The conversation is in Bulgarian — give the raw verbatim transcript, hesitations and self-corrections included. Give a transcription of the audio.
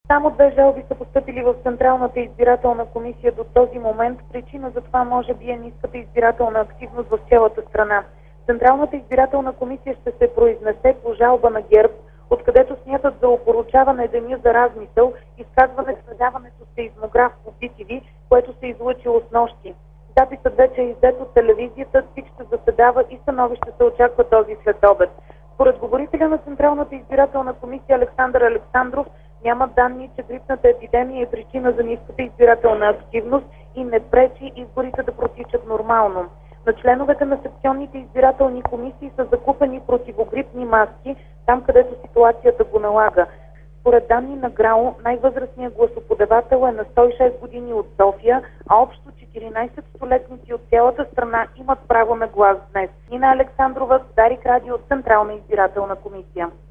Само две жалби са постъпили в Централната избирателна комисия до този момент. Причина за това може би е ниската избирателна активност в цялата страна. Централната избирателна комисия ще се произнесе по жалба на ГЕРБ, откъдето смятат за опоручаване деня за размисъл, изказване предаването с сеизмограф по Би Ти Ви, което се излъчило с нощи. Записът вече е иззет от телевизията, ЦИК ще заседава и становище се очаква този след обед. Според говорителя на Централната избирателна комисия Александър Александров, няма данни, че грипната епидемия е причина за ниската избирателна активност и не пречи изборите да протичат нормално. На членовете на секционните избирателни комисии са закупени противогрипни маски, там където ситуацията го налага. Според данни на ГРАО, най-възрастният гласоподавател е на сто и шест години от София, а общо четиринайсет столетници от цялата страна имат право на глас днес. Нина Александрова, Дарик Радио, Централна избирателна комисия.